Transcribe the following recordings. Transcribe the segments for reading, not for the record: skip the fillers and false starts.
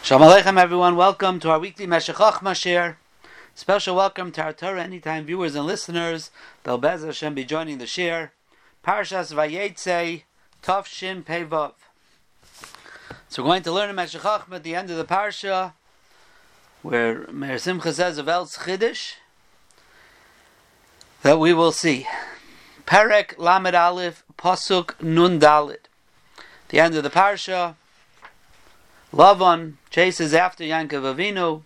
Shalom Aleichem, everyone. Welcome to our weekly Meshech Chochmah share. Special welcome to our Torah Anytime viewers and listeners. They'll Bez Hashem be joining the share. Parshas Vayetze, Tov Shin Pei Vav. So we're going to learn in Meshech Chochmah at the end of the Parsha, where Meir Simcha says of Elz Chiddush, that we will see. Perek Lamed Aleph, Pasuk Nun Dalid. The end of the Parsha, Lavan chases after Yaakov Avinu,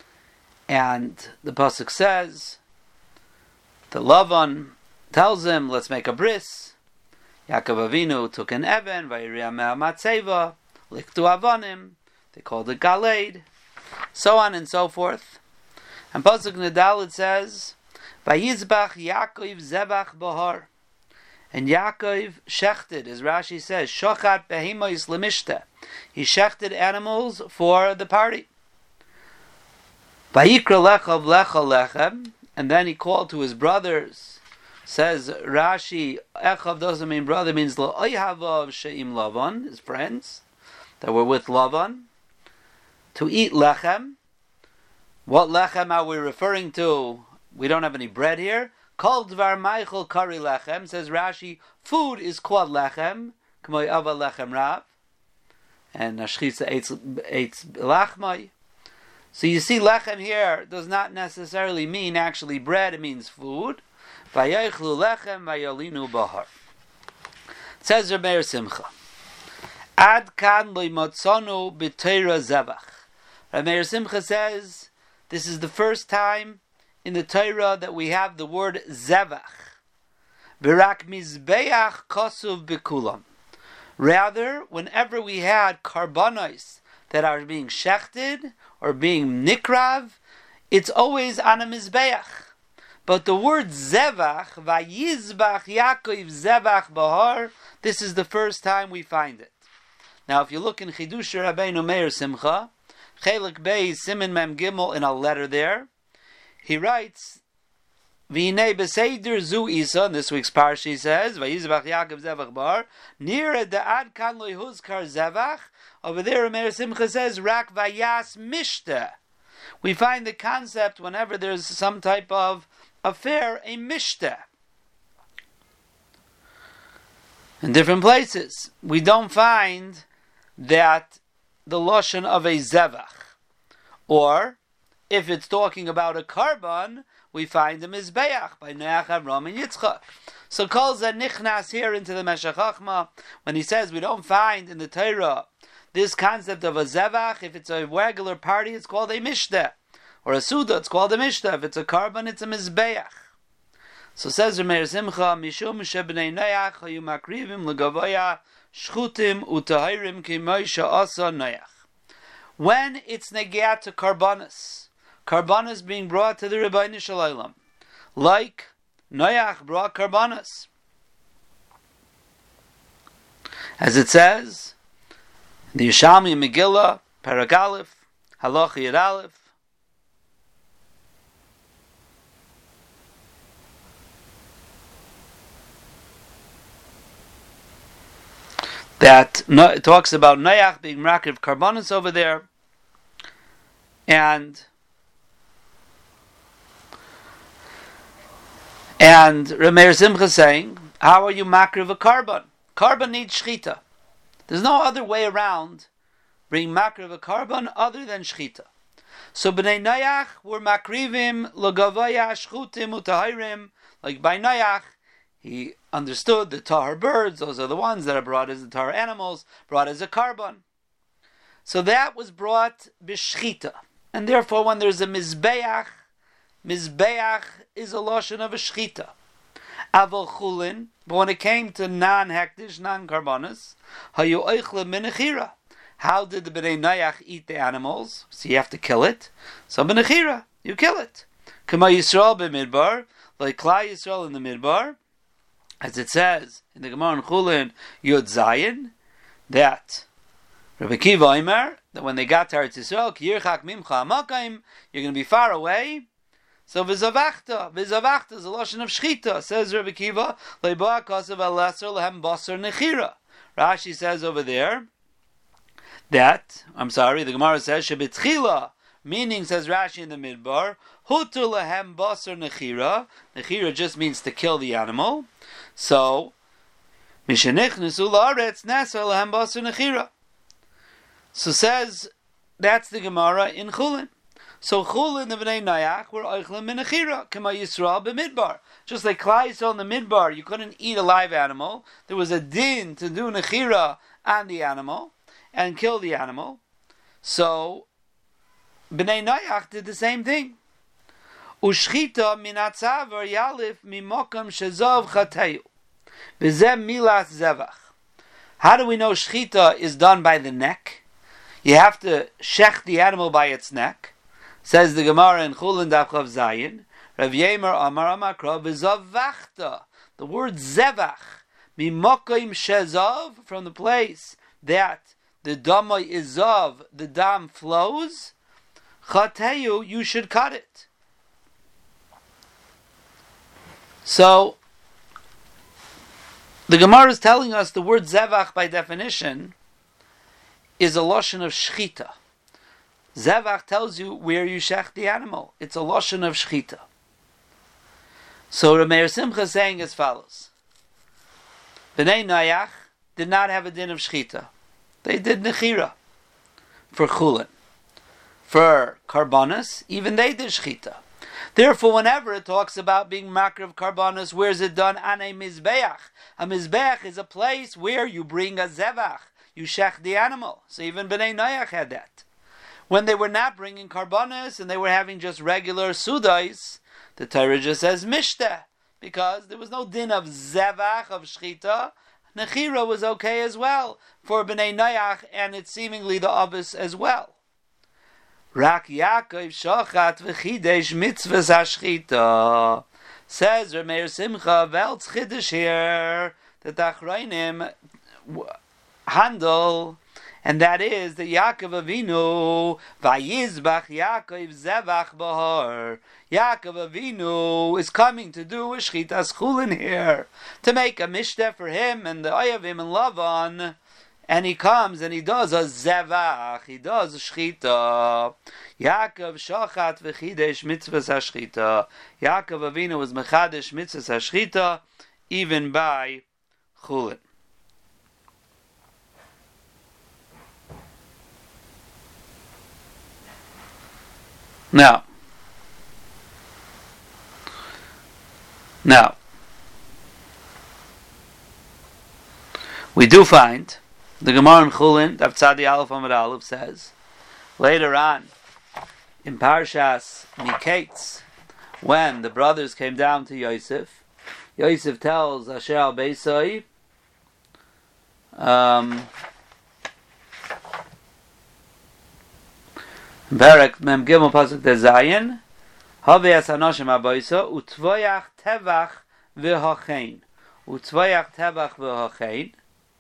and the pasuk says that Lavan tells him, "Let's make a bris." Yaakov Avinu took an even, vayiriyah matzeva, liktu avanim. They called it galed, so on and so forth. And pasuk Nedalid says, "Vayizbach Yaakov zebach bahar." And Yaakov shechted, as Rashi says, shochat behimois lemishta. He shechted animals for the party. Vayikra lechav lecha lechem, and then he called to his brothers. Says Rashi, Echav doesn't mean brother, means la'oyhavav she'im Lavan, his friends that were with Lavan, to eat lechem. What lechem are we referring to? We don't have any bread here. Called Dvar Michael Kari Lechem, says Rashi, food is called Lechem, K'moy Ava Lechem Rav, and Nashchitza Eitz Lachmai. So you see, Lechem here does not necessarily mean actually bread, it means food. Vayaychlu Lechem, Vayolinu Bahar. Says Meir Simcha, Ad Kan Loimotzonu B'Teira Zevach. Meir Simcha says, this is the first time in the Torah that we have the word zevach. Birak mizbeach kosuv bikulam. Rather, whenever we had karbanos that are being shechted or being nikrav, it's always on a mizbeach. But the word zevach, vayizbach Yaakov zevach bahar, this is the first time we find it. Now, if you look in Chidush Rabbeinu Meir Simcha, Chelik Bey Siman Mem Gimel, in a letter there, he writes, "V'hinei b'seider zu isa." In this week's parsha, he says, "Vayizbach Yaakov zevach bar nira da'ad kan lo yehuzkar zevach." Over there, Meir Simcha says, "Rak vayas mishta." We find the concept whenever there's some type of affair, a mishta. In different places, we don't find that the lashon of a zevach, or if it's talking about a carbon, we find a mizbeach by Noach, Avram, and Yitzchak. So Kol Zeh Nichnas here into the Meshech Chochmah when he says we don't find in the Torah this concept of a zevach. If it's a regular party, it's called a mishteh, or a suda, it's called a mishteh. If it's a carbon, it's a mizbeach. So says Meir Simcha, Mishum shebnei Noach hayu makrivim legavoya shchutim utahirim ki Moshe asa Noach. When it's negiat to karbanos, karbanos being brought to the Rebbeinu Shalom, like Noach brought karbanos, as it says in the Yishalmi Megillah, Perek Aleph, Halacha Yud Aleph, that it talks about Noach being merakev karbanos over there, and Meir Simcha saying, how are you makriv a carbon? Carbon needs shchita. There's no other way around bringing makriv a carbon other than shchita. So b'nei Noach were makrivim l'gavaya shchutim utahirim. Like by Noach, he understood the tahar birds, those are the ones that are brought as the tahar animals, brought as a carbon. So that was brought b'shchita. And therefore when there's a mizbeach is a lashon of a shchita. Aval chulin, but when it came to non-hektish, non-karbanos, hayu oichle minachira. How did the Bnei Noach eat the animals? So you have to kill it. So minachira, you kill it. Kama Yisrael b'midbar, like Klal Yisrael in the midbar, as it says in the Gemara in Chulin Yud Zayin, that Rabbi Kiva Omer, that when they got to Eretz Yisrael, ki yirchak mimcha amakayim, you're going to be far away. So v'zavachta is a lashon of shchita. Says Rabbi Kiva, leiba kasav alaser lehem basar nechira. Rashi says over there the Gemara says, Shebitchila, meaning, says Rashi in the Midbar, Hutur lehem basar nechira. Nechira just means to kill the animal. So, Mishenichnesu la'aretz nasar lehem basar nechira. So says, that's the Gemara in Chulin. So Chulin, the Bnei Noach, were oichlim min nechira, kama Yisrael b'midbar. Just like Klai Yisrael in the Midbar, you couldn't eat a live animal. There was a din to do nechira on the animal and kill the animal. So Bnei Noach did the same thing. Ushchita min atzavar yalif mimokam shezov chateyu. V'zeh milas zevach. How do we know shchita is done by the neck? You have to shech the animal by its neck. Says the Gemara in Chulin Daf Chav Zayin. Rav Yemer Amar Amakra v'zavachta. The word zevach mimokim shezov, from the place that the damai is of, the dam flows. Chateyu, you should cut it. So the Gemara is telling us the word zevach by definition is a lashon of shchita. Zevach tells you where you shech the animal. It's a lashon of shchita. So Rameir Simcha is saying as follows: Bnei Noach did not have a din of shchita. They did nechira for chulin. For karbanas, even they did shchita. Therefore, whenever it talks about being makar of karbanas, where is it done? On a mizbeach. A mizbeach is a place where you bring a zevach. You shech the animal. So even Bnei Noach had that. When they were not bringing karbanas and they were having just regular sudais, the Torah just says mishteh, because there was no din of zevach, of shchita. Nechira was okay as well for Bnei Noach, and it's seemingly the obvious as well. Rak Yaakov shochat v'chidesh mitzvahs hashchita. Says Rameir Simcha, Veltz chidesh here, that the Achrayim handle, and that is the Yaakov Avinu, vayizbach Yaakov zevach bahar. Yaakov Avinu is coming to do a shchitas chulin here, to make a mishteh for him and the Oyavim and Lavan, and he comes and he does a zevach, he does a shchita. Yaakov shochat v'chidesh mitzvahs hashchita. Yaakov Avinu was mechadesh mitzvahs hashchita, even by chulin. Now, we do find the Gemara in Chulin, Daf Tzadi Aleph Amud Aleph, says later on in Parshas Miketz, when the brothers came down to Yosef, Yosef tells Asher al Beisai, Barak Mem Gimel Pasuk Dezayin, Haveas Hanoshim Abaysa Utvayach Tevach V'Hachein, Utvayach Tevach V'Hachein,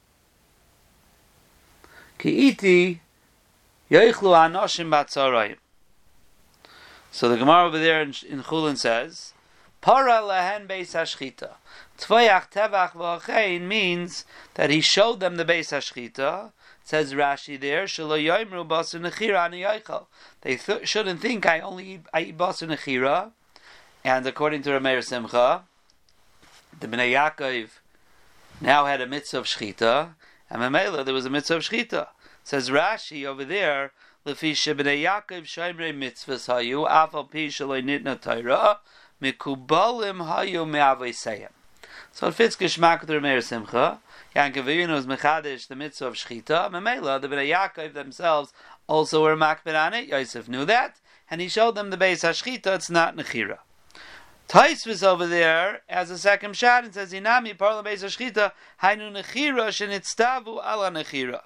Ki iti Yoichlu Hanoshim Batzarayim. So the Gemara over there in Chulin says, Para Lehen Beis Hashchita. Tvayach Tevach V'Hachein means that he showed them the Beis Hashchita. Says Rashi there, Shelo Yoimru Basar Nechira Ani Yoichel. They shouldn't think I eat Basar Nechira. And according to Rameir Simcha, the Bnei Yaakov now had a mitzvah of Shchita, and Mamela there was a mitzvah of Shchita. Says Rashi over there, Lefi Shebnei Yaakov Shoimrei Mitzvahs Hayu Afal Pi Shelo Nitna Torah Mikubalim Hayu Me'avoseihem. So it fits Geshmak with Rameir Simcha. Yaakov Avinu was mechadish the mitzvah of shchita. Memela, the Bnei Yaakov themselves also were makbid on it. Yosef knew that, and he showed them the beis hashchita. It's not nechira. Tais was over there as a second shot and says, "Inami parla beis hashchita hainu nechira shenitztavu ala nechira."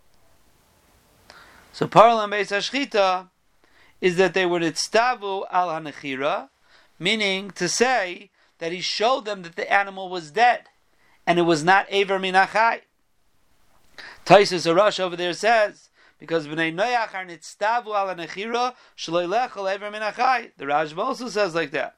So parla beis hashchita is that they were nitztavu ala nechira, meaning to say that he showed them that the animal was dead. And it was not Ever Minachai. Taisus Arash over there says, because Bnei Noach are nitztavu ala nechira, shelo lechol Ever Minachai. The Rashba also says like that.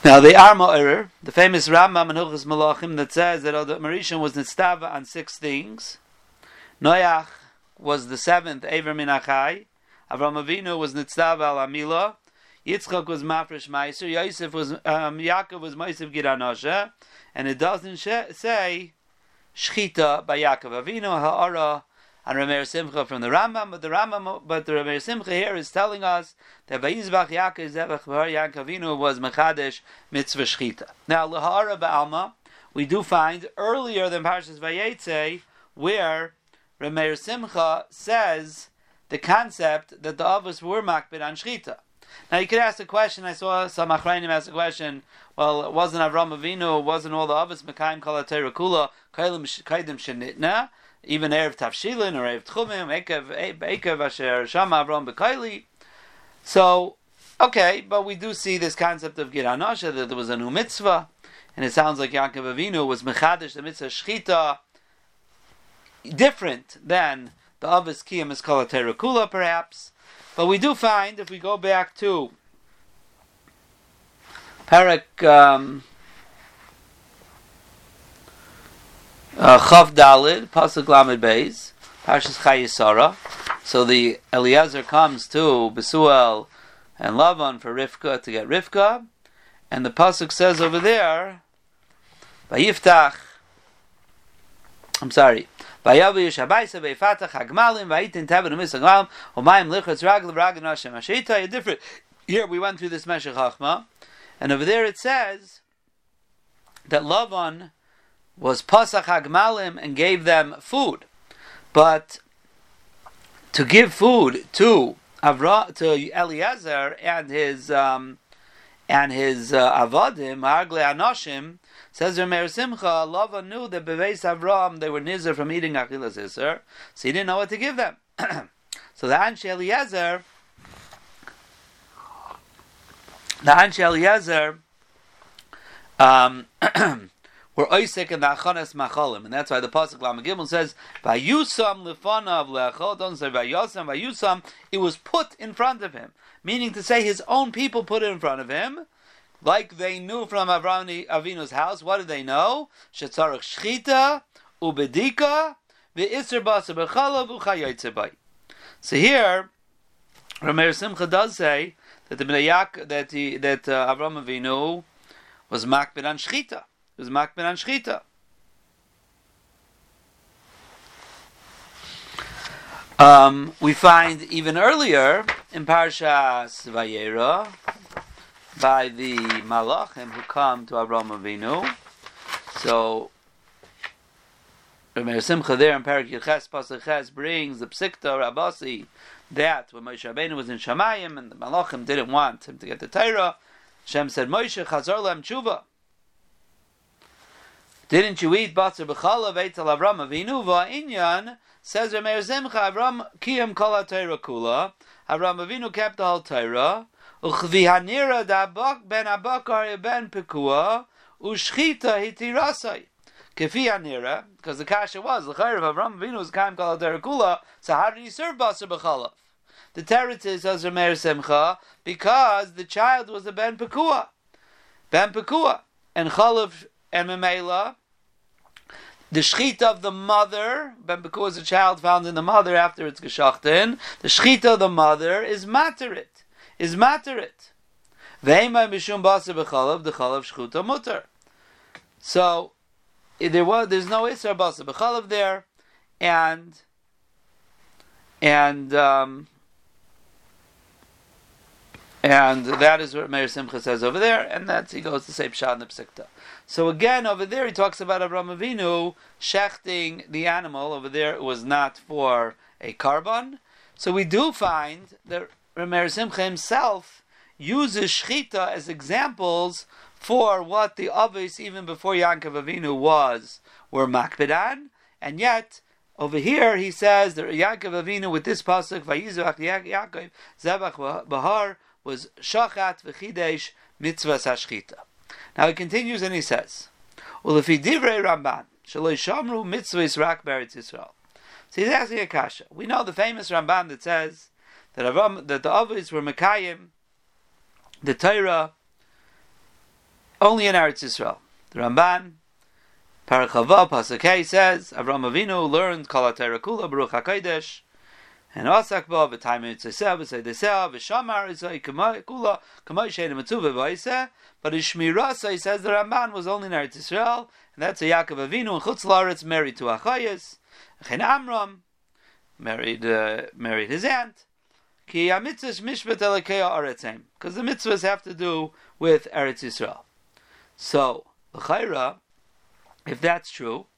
Now the Armorer, the famous Rambam in Hilchos Malachim, that says that Mauritian was nitztava on 6 things. Noach was the 7th, Ever min Achai. Avram Avinu was nitztava al Amila. Yitzchak was mafresh meiser. Yosef was Yaakov was meiser giranasha, and it doesn't say shchita by Yaakov Avinu ha'ara and Rameir Simcha from the Rambam, but the Rameir Simcha here is telling us that Vayizbach Yaakov Zevach V'har Yaakov Avinu was mechadesh mitzvah shchita. Now lahara ba'alma we do find earlier than Parshas Vayetze where Rameir Simcha says the concept that the avos were makbid on shchita. Now you could ask the question, I saw some Achrayim ask the question, well, it wasn't Avram Avinu, it wasn't all the avos Mekayim Kol HaTorah Kula, Kaidim Shenitna, even Erev Tavshilin or Erev Tchumim, Ekev Asher Shama Avram B'Kaili. So, okay, but we do see this concept of Gir Hanasha, that there was a new mitzvah, and it sounds like Yaakov Avinu was Mechadish, the mitzvah Shchita, different than the avos Kiyam is Kol HaTorah Kula, perhaps. But we do find, if we go back to Parak Chav Dalid, Pasuk Lamed Beis, Parshas Chayesara. So the Eliezer comes to Besuel and Lavan for Rivka to get Rivka, and the Pasuk says over there, Vayiftach, I'm sorry, Vayavi Yishabaysa Veifatach Hagmalim Vaitin Tevin Umisagmalim Umayim Lichutz Ragl Ragl Hashem Ashita. Different. Here we went through this Meshech Chachma, and over there it says that Lavan was Pasach Hagmalim and gave them food, but to give food to Eliezer and his avadim Hargle Anoshim. Says Rameir Simcha, Lavan knew that Beveis Avram they were nizar from eating achilas iser, so he didn't know what to give them. So the Anshe Eliezer were oisek in the achanas machalim, and that's why the pasuk Lamed Gimel says Vayusam lefanav leachol. Don't say Vayusam. Vayusam. It was put in front of him, meaning to say his own people put it in front of him. Like they knew from Avram Avinu's house, what did they know? Shetzarach shchita ubedika ve'isr basa b'chalav u'chayotze bay. So here, Rameir Simcha does say that Avram Avinu was makbid on shchita. He was makbid on shchita. We find even earlier in Parshas Vayera, by the Malachim who come to Avraham Avinu. So Rameir Simcha there in Parak Yirches Pasuk Ches brings the Psikta Rabasi that when Moshe Rabbeinu was in Shamayim and the Malachim didn't want him to get the Torah, Hashem said, Moshe Chazor Lam Tshuva. Didn't you eat Batzer B'Chalav Eitel Avraham Avinu? Va'inyan says Rameir Simcha Avraham Kiyam Kol HaTorah Kula. Avraham Avinu kept the whole Torah. Uchvihanira da ben abakar ben pekua ushchita hitirasai. Kefihanira, because the kasha was the chayr of Avram Avinu was kaim kol kula. So how did he serve basar b'chalav? The teretz says Rameir Simcha because the child was a ben pekua, and chalav and memela. The shchita of the mother, ben pekua is a child found in the mother after it's geshachten. The shchita of the mother is materit. Ve'emay mishum basar b'chalav, the chalav shchuta mutter. So there's no isar basar b'chalav there, and that is what Meir Simcha says over there, and that's he goes to say pshat and psikta. So again over there he talks about Avraham Avinu shechting the animal. Over there it was not for a carbon. So we do find that Rameir Simcha himself uses shchita as examples for what the avos even before Yaakov Avinu were makbidan, and yet over here he says that Yaakov Avinu with this pasuk Vayizvach Yaakov Zevach Bahar was shachat v'chidesh mitzvah shchita. Now he continues and he says, "Ulefi divrei Ramban shaloi shamru mitzvahs rak b'Eretz Yisrael." So he's asking a kasha. We know the famous Ramban that says that the avos were mekayim the Torah only in Eretz Yisrael. The Ramban, Parachava, Pasuk Hey says, Avraham Avinu learned Kol HaTorah Kula, Baruch HaKodesh, and Asak Bo, V'tayim Yitzaysev, V'saydesev, V'shamar, Yitzay Kula, Kamay Shein Matzuva V'aiseh, but his Shmirasa, he says the Ramban was only in Eretz Yisrael, and that's a Yaakov Avinu, and Chutz La'aretz married to Achayas, Chen Amram, married his aunt, Ki HaMitzvah Mishpat Elekei Aretzim, because the mitzvahs have to do with Eretz Yisrael. So, L'chaira, if that's true,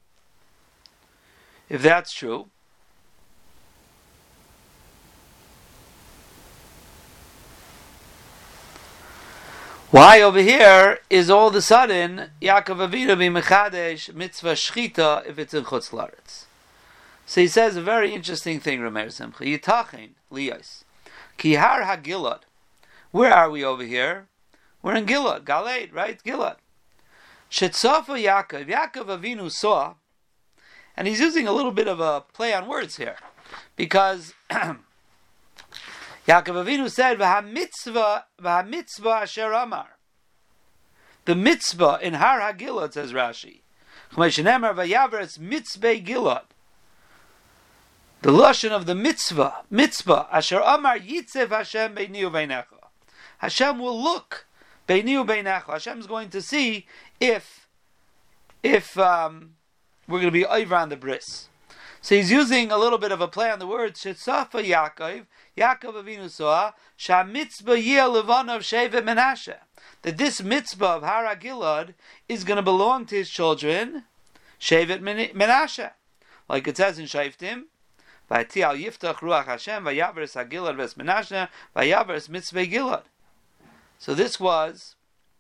why over here is all of a sudden Yaakov Avinu be mechadesh mitzvah shchita if it's in Chutz La'aretz? So he says a very interesting thing, Rameir Simcha. Yitachin liyos ki har hagilad. Where are we over here? We're in Gilad, Galeed, right? Gilad. Shetzafa Yaakov Avinu saw, and he's using a little bit of a play on words here, because Yaakov Avinu said, "V'ha-mitzvah asher amar." The mitzvah in Har HaGilad, says Rashi, "V'yavres mitzvah Gilad." The lashon of the mitzvah asher amar yitzev Hashem beini u'beinecha. Hashem will look beini u'beinecha. Hashem is going to see if we're going to be over on the bris. So he's using a little bit of a play on the words. Shetzafa Yaakov Avinu saw shamitzvah yeh levanav shevet Menashe, that this mitzvah of Har HaGilad is going to belong to his children, shevet Menashe, like it says in Shoftim, Vaytial yiftach ruach Hashem vayavers HaGilad ves Menashe vayavers mitzvah Gilad. So this was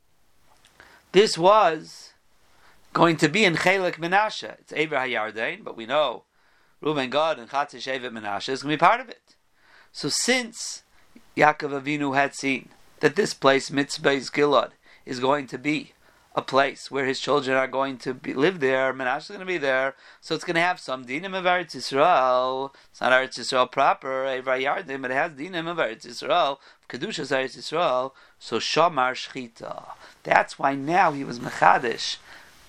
going to be in Chelek Menashe. It's Eber HaYarden, but we know Reuven Gad and Chatzis Shevet Menashe is going to be part of it. So since Yaakov Avinu had seen that this place, Mitzvah Gilad, is going to be a place where his children are going to live there, Menashe is going to be there, so it's going to have some dinim of Eretz Yisrael. It's not Eretz Yisrael proper, Eber HaYarden, but it has dinim of Eretz Yisrael, Kedushas Eretz Yisrael, so Shamar Shchita. That's why now he was Mechadish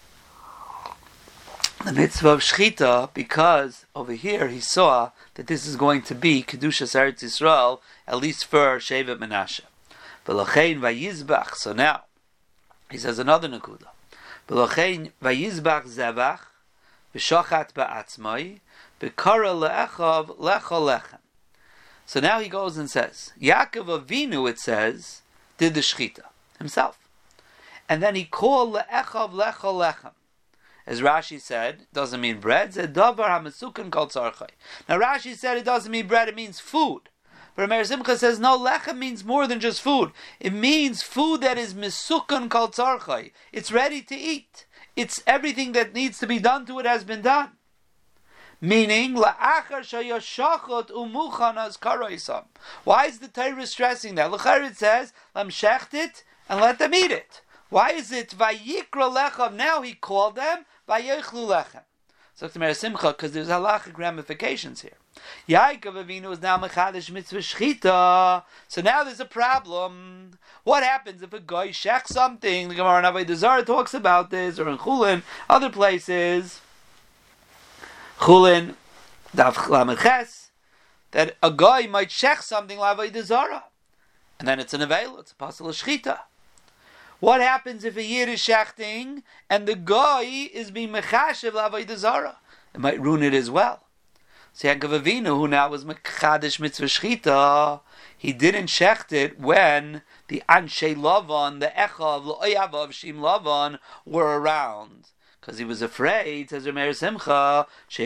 the mitzvah of Shchita, because over here he saw that this is going to be Kedushas Eretz Yisrael, at least for Shevet Menashe. V'lochein vayizbach. So now he says another nekuda. V'lochein vayizbach zevach v'shochat ba'atzmai v'kara le'echav lecho lechem. So now he goes and says, Yaakov Avinu, it says, did the Shchita himself. And then he called le'echav lecho lechem. As Rashi said, it doesn't mean bread. Now Rashi said it doesn't mean bread, it means food. But Rameir Simcha says, no, lechem means more than just food. It means food that is misukon kol tzarchai. It's ready to eat. It's everything that needs to be done to it has been done. Meaning, la'achar shayashachot umuchan az karaisam. Why is the Torah stressing that? L'chayr it says, lam shecht and let them eat it. Why is it vayikra lechem? Now he called them vayichlu lechem. So it's Rameir Simcha, because there's halachic ramifications here. Yaakov Avinu is now mechadish mitzvah shchita. So now there's a problem. What happens if a guy shechs something? The Gemara in Avodah Zarah talks about this, or in Chulin, other places. Chulin, Daf Lamed Ches, that a guy might shech something like Avodah Zarah, and then it's an aveil, it's a pasal of shchita. What happens if a yid is shechting and the guy is being mechashev l'avodah zarah? It might ruin it as well. So Yaakov Avinu, who now was mechadish mitzvah shchita, he didn't shecht it when the Anshe Lavan, the Echav, L'oyavav Shim Lavan were around. Because he was afraid, says Rameir Simcha,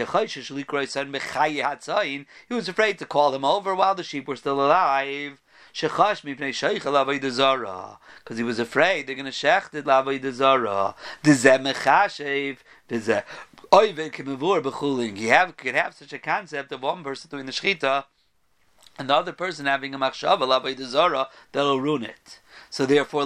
he was afraid to call them over while the sheep were still alive. Because he was afraid they're going to shecht it l'avodah zarah. You could have such a concept of one person doing the shechita and the other person having a machshava l'avodah zarah that'll ruin it. So therefore,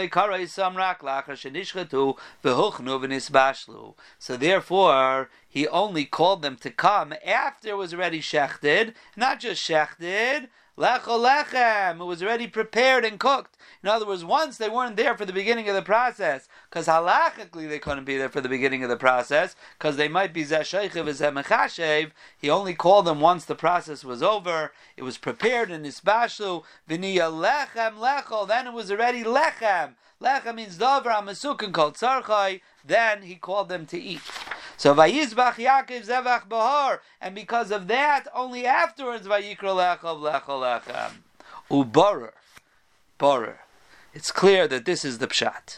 so therefore, he only called them to come after it was already shechted, not just shechted, Lecho lechem. It was already prepared and cooked. In other words, once they weren't there for the beginning of the process, because halachically they couldn't be there for the beginning of the process, because they might be zeh sheichev zeh mechashev. He only called them once the process was over. It was prepared in isbashu v'niya lechem lecho. Then it was already lechem. Lechem means davar amasukin called tzarchai. Then he called them to eat. So vayizbach Yaakov zevach bahar, and because of that, only afterwards vayikra lechav lecho lechem ubarer. Borer. It's clear that this is the pshat.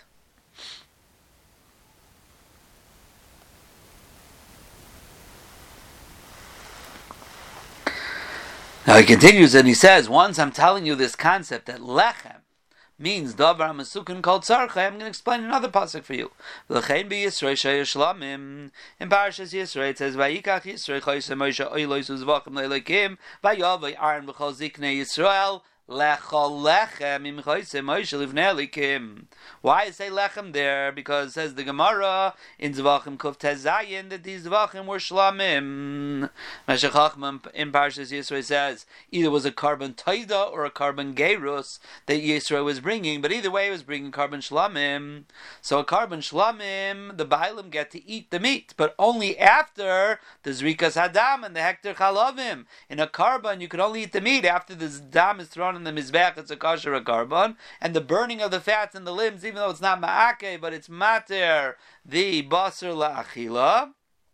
Now he continues and he says, once I'm telling you this concept that lechem means davar masukin called tzarcha, I'm going to explain another pasuk for you. L'chein bi Yisrei sheyesh lamim. In Parashas Yisrei it says, Vayikach Yisrei chayse Moshe oilos uzvachim le'elekim vayavay Aaron v'chol ziknei Yisrael lechol lechem im chayse Moshe livnei elikim. Why I say lechem there? Because it says the Gemara in Zvachim Kuf Tezayin that these Zvachim were shlamim. Meshech Chacham in Parashas Yisrei says either was a carbon taida or a carbon gerus that Yisrei was bringing, but either way he was bringing carbon shlamim. So a carbon shlamim, the Bailim get to eat the meat, but only after the Zrikas Hadam and the Hektar Chalavim. In a carbon you could only eat the meat after the dam is thrown in the Mizbech, it's a kosher a carbon, and the burning of the fats and the limbs, even though it's not ma'ake, but it's mater, the basar la'achila.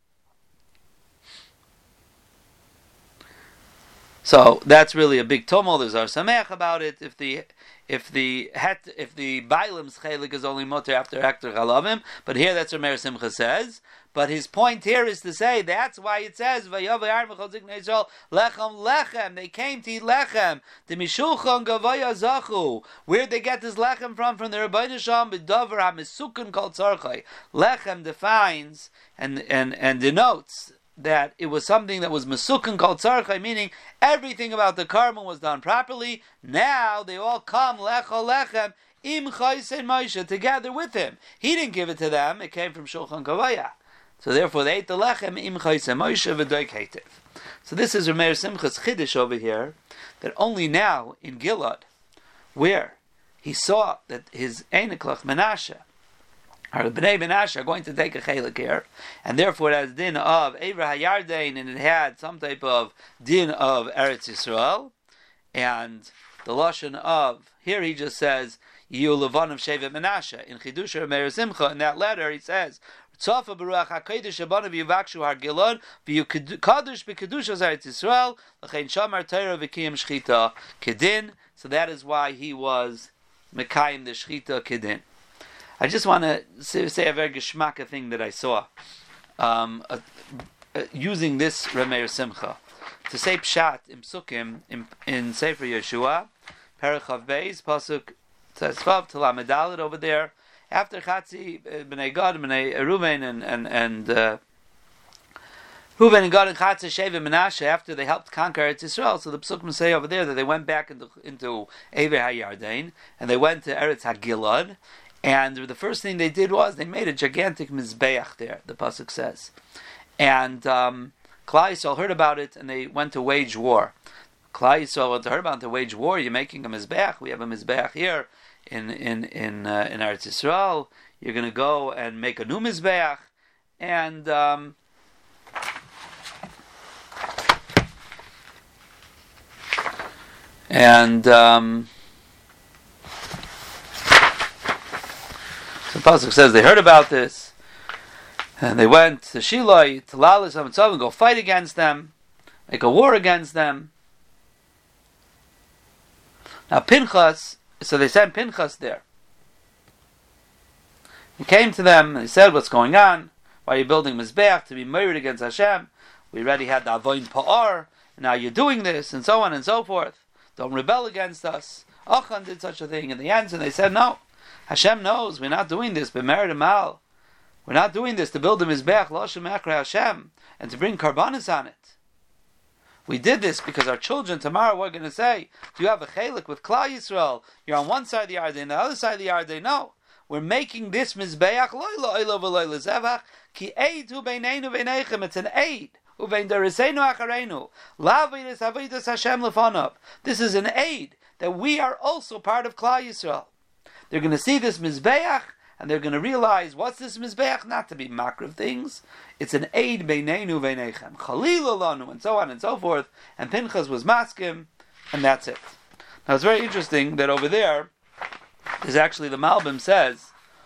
So that's really a big tumult. There's our samech about it. If the bailim's chelik is only mutter after hektar chalavim, but here that's what Meir Simcha says. But his point here is to say that's why it says Vayavay Aaron v'chol ziknei Yisrael lechem lechem. They came to eat lechem. The mishulchan gavaya zachu. Where'd they get this lechem from? From the Rebbeinu Shalom b'davar hamisukin called tzarchai. Lechem defines and denotes that it was something that was mesukin called tzarchai, meaning everything about the carbon was done properly. Now they all come lechol lechem im chayse Moshe together with him. He didn't give it to them; it came from Shulchan Kavaya. So therefore, they ate the lechem im chayse Moshe v'doik heitev. So this is Rameir Simcha's chiddush over here, that only now in Gilad, where he saw that his Einiklach Menashe, or Bnei Menashe, are going to take a chelik here, and therefore it has din of Ever HaYarden, and it had some type of din of Eretz Yisrael, and the lashon of here he just says Yiyu Levon of Shevet Menashe. In Chidush Rameir Simcha, in that letter he says, Tzofa Baruch HaKadosh Abanav Yivakshu Har Gilad V'Kadosh B'Kedushas Eretz Yisrael L'chein Shamar Torah V'Kiyam Shchita Kedin. So that is why he was Mekayim the Shchita Kedin. I just want to say a very geschmacka thing that I saw using this Rameir Simcha to say Pshat in Psukim in Sefer Yeshua Perichav Beis Pasuk Tzvav Telamed Dalet over there. After Chatzi, Bnei Gad, Bnei Reuven, and Reuven and Gad and Chatzi, Shevet, Menashe, after they helped conquer Eretz Yisrael, so the Psukim say over there that they went back into Ever HaYarden, and they went to Eretz HaGilad, and the first thing they did was they made a gigantic Mizbeach there, the Pasuk says. And Klal Yisrael heard about it, and they went to wage war. Klal Yisrael heard about it, to wage war, you're making a Mizbeach, we have a Mizbeach here, in Eretz Yisrael, you're going to go and make a new mizbeach, and so the pasuk says they heard about this, and they went to Shiloh to Lalis and go fight against them, make a war against them. Now Pinchas. So they sent Pinchas there. He came to them and he said, "What's going on? Why are you building Mizbeach to be married against Hashem? We already had the Avoin Pa'ar, and now you're doing this, and so on and so forth. Don't rebel against us." Achan did such a thing in the end, and they said, "No, Hashem knows we're not doing this. B'merid Amal, we're not doing this to build a Mizbeach L'Hashem Echra Hashem and to bring karbanis on it. We did this because our children tomorrow we're going to say, do you have a chelik with Klal Yisrael? You're on one side of the Yarden, the other side of the Yarden. No, we're making this mizbeach loyla oila v'loyla zevach ki eidu beineinu beinechem. It's an aid. uvein deriseinu achareinu. La'avidus avidus Hashem lefanov. This is an aid that we are also part of Klal Yisrael. They're going to see this Mizbeach, and they're going to realize, what's this Mizbeach? Not to be makriv things. It's an aid beineinu veinechem. Chalil alanu, and so on and so forth. And Pinchas was maskim, and that's it. Now it's very interesting that over there, there's actually, the Malbim says,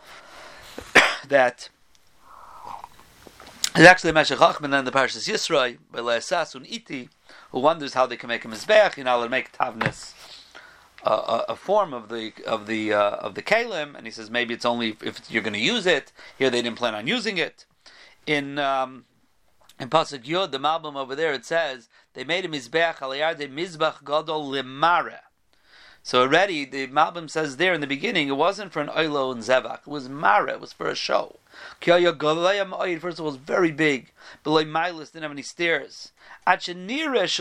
that there's actually a Meshech Achman in the Parshas Yisroi, by Le'esasun Iti, who wonders how they can make a Mizbeach, to make tavnis a form of the kalim, and he says maybe it's only if you're going to use it. Here they didn't plan on using it. In Pasuk Yod, the Malbim over there, it says they made a mizbeach alayar de mizbach gadol lemare. So already the Malbim says there in the beginning it wasn't for an oilo and zevach. It was mare. It was for a show. First of all, it was very big. Below milas, didn't have any stairs. It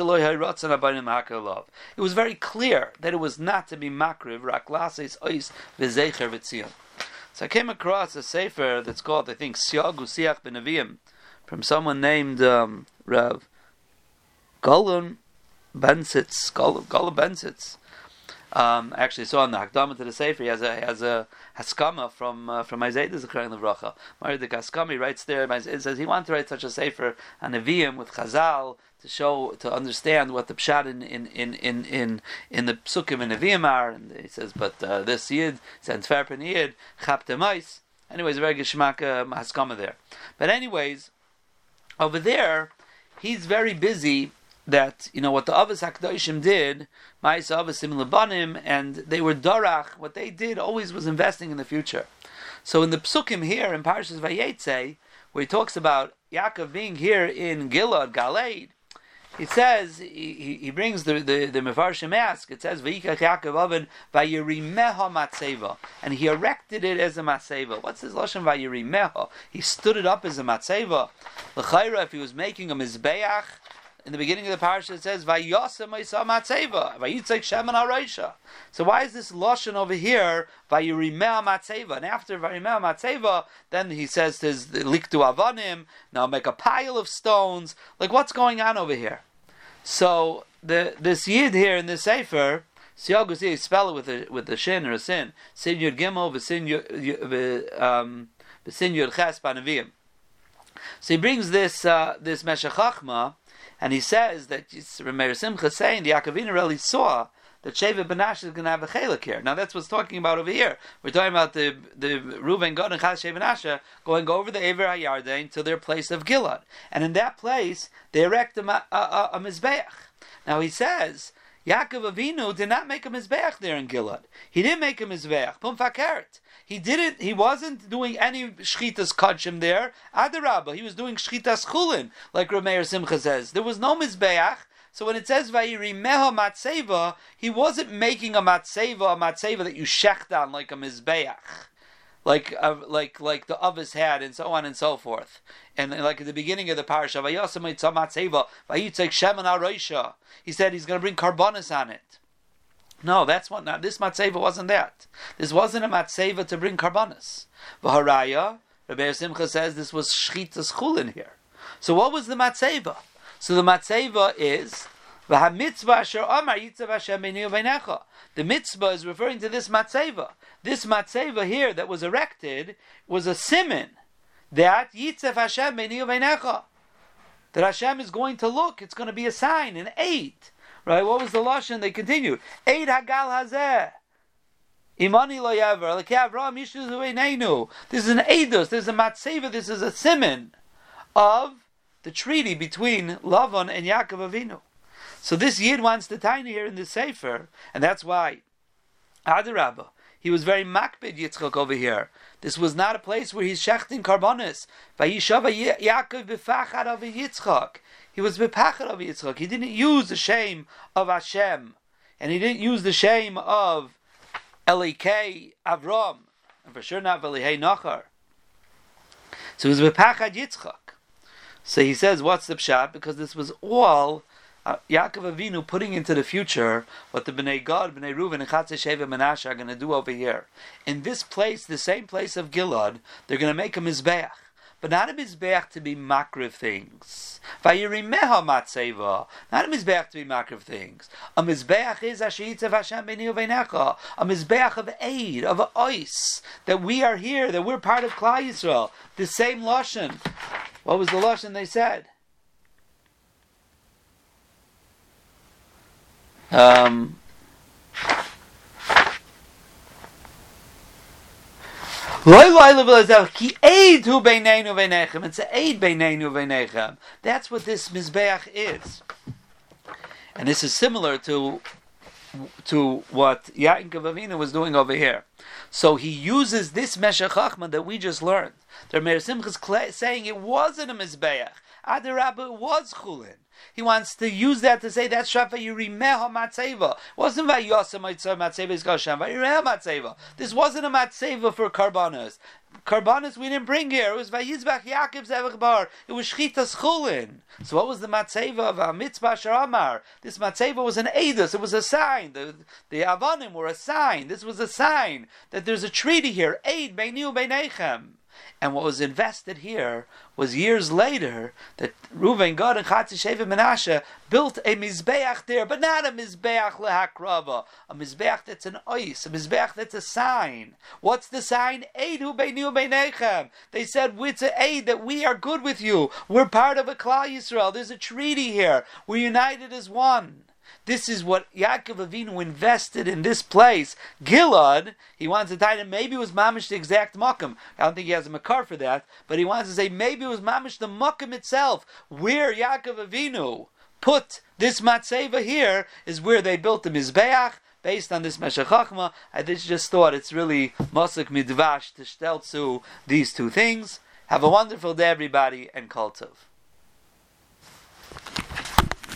was very clear that it was not to be makriv, raklases ois v'zecher v'tzion. So I came across a sefer that's called, I think, Siag Usiach B'Neviim, from someone named Rav Golun Bensitz. Golun Bensitz. I actually saw in the Hakdama to the Sefer, he has a Haskama from Isaiah Zechariah Levracha. Maridik Haskami writes there, it says he wanted to write such a Sefer, a Nevi'im with Chazal, to understand what the Pshat in the Psukim and Nevi'im are, and he says, but this Yid, sends Farpen Yid, Chaptemais. Anyways, a very Geshmak Haskama there. But anyways, over there, he's very busy that, what the Avos HaKadoshim did, Ma'aseh Avasim Lebanim, and they were Dorach, what they did always was investing in the future. So in the Psukim here, in Parshas Vayetze, where he talks about Yaakov being here in Gilad, Galeed, it says, he brings the Mefarshim ask, it says, V'yikach Yaakov Oven, Vayirimeha Matzeva, and he erected it as a Matzeva. What's his Lashon Vayirimeha? He stood it up as a Matzeva. L'chayra, if he was making a Mizbeach, in the beginning of the parasha it says Vayosem Isa Matzeva, Vayitzek Shemen HaRoisha. So why is this lashon over here Vayirimeh Matzeva? And after Vayirimeh Matzeva, then he says there's Liktu Avanim. Now make a pile of stones. Like what's going on over here? So this yid here in this sefer, Siagus here, spell it with a shin or a sin. Sin Yud Gimel v'sin Yud Ches B'Neviim. So he brings this Meshech Chachma. And he says that Rameir Simcha is saying the Yaakov really saw that Sheva Benash is going to have a chelik here. Now that's what's talking about over here. We're talking about the Reuven Gad and Chaz Sheva Benasha going over the Ever HaYarden to their place of Gilad, and in that place they erect a mizbeach. Now he says Yaakov Avinu did not make a mizbeach there in Gilad. He didn't make a mizbeach. Pum fakert. He wasn't doing any shchitas kodshim there. Adarabba, he was doing shchitas chulin, like Rameir Simcha says. There was no mizbeach. So when it says vayirimeha matzeva, he wasn't making a matzeva that you shecht on like a mizbeach, like the others had, and so on and so forth. And like at the beginning of the parasha, vayosem itzah matzeva vayitzek shemen haroisha. He said he's going to bring karbonis on it. No, that's what. Now this matzeva wasn't that. This wasn't a matzeva to bring karbanis. V'haraya, Rabbi Simcha says this was shchitas chulin here. So what was the matzeva? So the matzeva is v'hamitzvah asher amar yitzav Hashem b'nei u'veinecha. The mitzvah is referring to this matzeva. This matzeva here that was erected was a siman that yitzav Hashem b'nei u'veinecha. That Hashem is going to look. It's going to be a sign, an aid. Right? What was the lashon? They continue. Eid hagal hazeh. Imani lo yaver. Lekei Avraham yishu zueineinu. This is an eidus. This is a matzeva. This is a siman of the treaty between Lavan and Yaakov Avinu. So this yid wants to tiny here in the sefer, and that's why Adarabba, he was very makbid Yitzchak over here. This was not a place where he's shechting karbonis. Vayishava Yaakov b'fachad of Yitzchak. He was b'pachad of Yitzchak. He didn't use the shame of Hashem, and he didn't use the shame of Elikei Avram, and for sure not Elikei Nachar. So he was b'pachad Yitzchak. So he says, what's the pshat? Because this was all Yaakov Avinu putting into the future what the Bnei Gad, Bnei Reuven, and Chatzei Sheva Menashe are going to do over here. In this place, the same place of Gilad, they're going to make a mizbeach. but not a Mizbeach to be makriv things. Vayirimeha matzeva, not a Mizbeach to be makriv things. A Mizbeach is Ashiyitzav Hashem B'ni Uveinecha, a Mizbeach of aid, of ois, that we are here, that we're part of Klal Yisrael. The same Lashon. What was the Lashon they said? It's a aid beineinu veinechem. That's what this Mizbeach is. And this is similar to what Yaakov Avinu was doing over here. So he uses this Meshech Chachma that we just learned. The Meir Simcha is saying it wasn't a Mizbeach. Adarabba, it was Chulin. He wants to use that to say that's Shafa Yirimeha Matzeva. It wasn't Vayosem Matzeva is Gashem. Vayirimeha Matzeva. This wasn't a Matzeva for Karbanos. Karbanos we didn't bring here. It was Vayizbach Yaakov Zevach Bar. It was Shchitas Chulin. So what was the Matzeva of a Mitzvah Sharamar? This Matzeva was an Eidos. It was a sign. The Avanim were a sign. This was a sign that there's a treaty here. Eid Beinu Beinechem. And what was invested here was years later that Reuven, Gad, and Chatzi Sheva Menashe built a Mizbeach there, but not a Mizbeach lehakrava, a Mizbeach that's an ois, a Mizbeach that's a sign. What's the sign? Eidu beinu beinechem. They said, it's an aid that we are good with you. We're part of a Klal Yisrael. There's a treaty here. We're united as one. This is what Yaakov Avinu invested in this place. Gilad, he wants to tie him, maybe it was mamish the exact makom. I don't think he has a makar for that, but he wants to say maybe it was mamish the makom itself, where Yaakov Avinu put this matzeva here, is where they built the Mizbeach, based on this Meshech Chachma. I just thought it's really Mosek Midvash to stelzu these two things. Have a wonderful day, everybody, and Kol Tov.